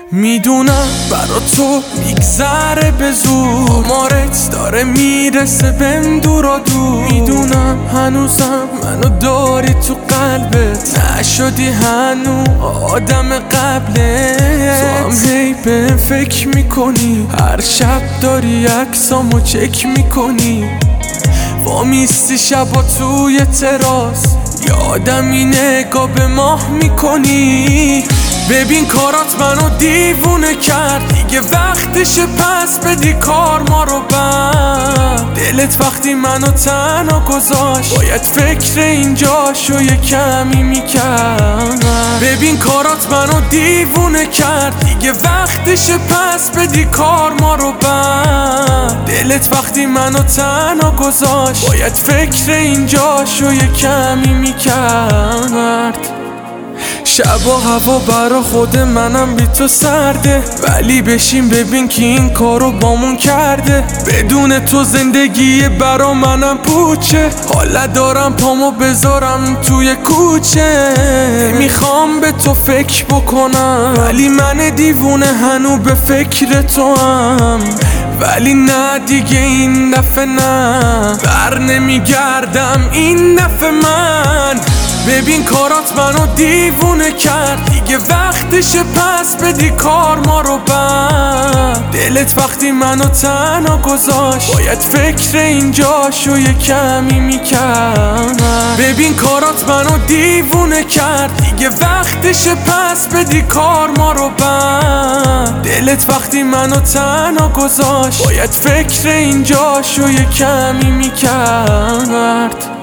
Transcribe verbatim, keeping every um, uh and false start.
میدونم برا تو میگذره به زور، آمارت داره میرسه بهم دورا دور. میدونم هنوزم منو داری تو قلبت، نشدی هنو آدم قبله. تو هم هی بهم فکر میکنی، هر شب داری عکسامو چک میکنی، با میستی شبا توی تراس، یادمی نگاه به ماه میکنی. ببین کارات منو دیوونه کرد، دیگه وقتشه پس بدی کار ما رو بند. دلت وقتی منو تنها گذاشت، باید فکر اینجاشو یه کمی میکرد. ببین کارات منو دیوونه کرد، دیگه وقتشه پس بدی کار ما رو بند. دلت وقتی منو تنها گذاشت، باید فکر اینجاشو یه کمی میکرد. شب و هوا برا خود منم بی تو سرده، ولی بشین ببین که این کارو بامون کرده. بدون تو زندگی برا منم پوچه، حالا دارم پامو بذارم توی کوچه. میخوام به تو فکر بکنم، ولی من دیوونه هنو به فکر تو هم. ولی نه دیگه این دفعه نه، بر نمیگردم این دفعه من. ببین کارات منو دیوونه کرد، دیگه وقتشه پس بدی کار ما رو بند. دلت وقتی منو تنها گذاشت، باید فکر اینجاشو یه کمی میکرد. ببین کارات منو دیوونه کرد، دیگه وقتشه پس بدی کار ما رو بند. دلت وقتی منو تنها گذاشت، باید فکر اینجاشو یه کمی میکرد.